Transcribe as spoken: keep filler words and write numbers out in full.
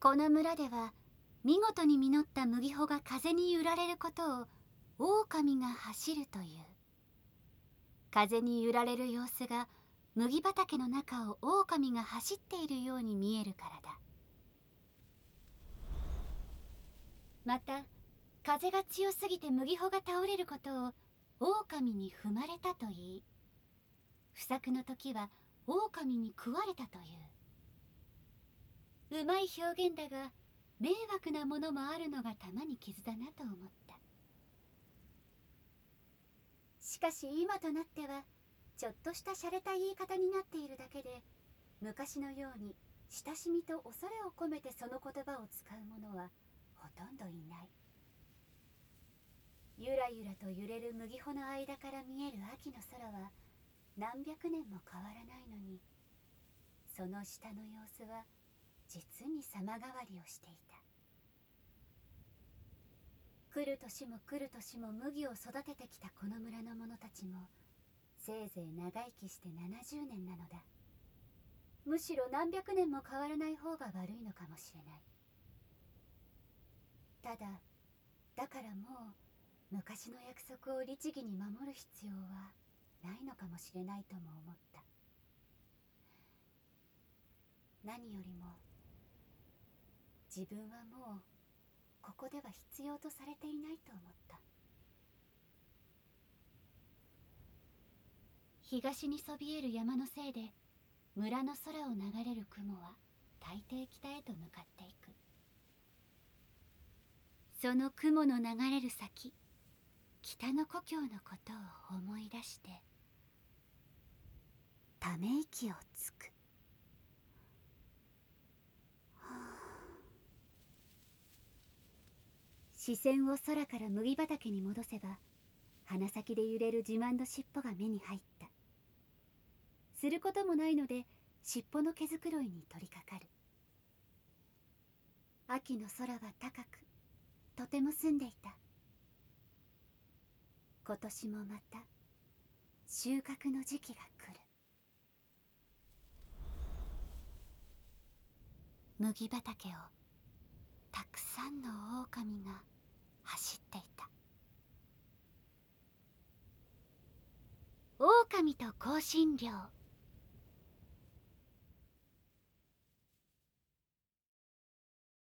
この村では見事に実った麦穂が風に揺られることを狼が走るという。風に揺られる様子が麦畑の中を狼が走っているように見えるからだ。また風が強すぎて麦穂が倒れることを狼に踏まれたといい、不作の時は狼に食われたという。うまい表現だが迷惑なものもあるのが玉に傷だなと思った。しかし今となってはちょっとした洒落た言い方になっているだけで、昔のように親しみと恐れを込めてその言葉を使う者はほとんどいない。ゆらゆらと揺れる麦穂の間から見える秋の空は何百年も変わらないのに、その下の様子は実に様変わりをしていた。来る年も来る年も麦を育ててきたこの村の者たちもせいぜい長生きしてななじゅうねんなのだ。むしろ何百年も変わらない方が悪いのかもしれない。ただだからもう昔の約束を律儀に守る必要はないのかもしれないとも思った。何よりも自分はもうここでは必要とされていないと思った。東にそびえる山のせいで村の空を流れる雲は大抵北へと向かっていく。その雲の流れる先、北の故郷のことを思い出してため息をつく。視線を空から麦畑に戻せば、鼻先で揺れる自慢の尻尾が目に入った。することもないので尻尾の毛づくろいに取り掛かる。秋の空は高くとても澄んでいた。今年もまた収穫の時期が来る。麦畑をたくさんの狼が走っていた。狼と香辛料。